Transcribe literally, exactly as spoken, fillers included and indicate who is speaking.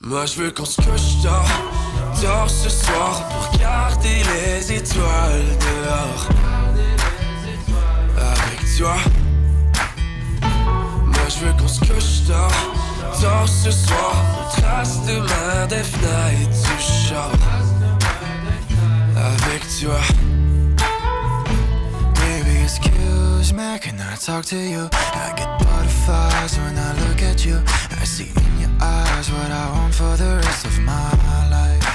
Speaker 1: Moi je veux qu'on se couche tard, tard ce soir pour regarder les étoiles dehors. Avec toi. Moi je veux qu'on se couche tard, tard ce soir. On trace de main des fenêtres du char. Avec toi.
Speaker 2: Baby, excuse me, can I talk to you? I get butterflies when I look at you. I see in your eyes what I want for the rest of my life.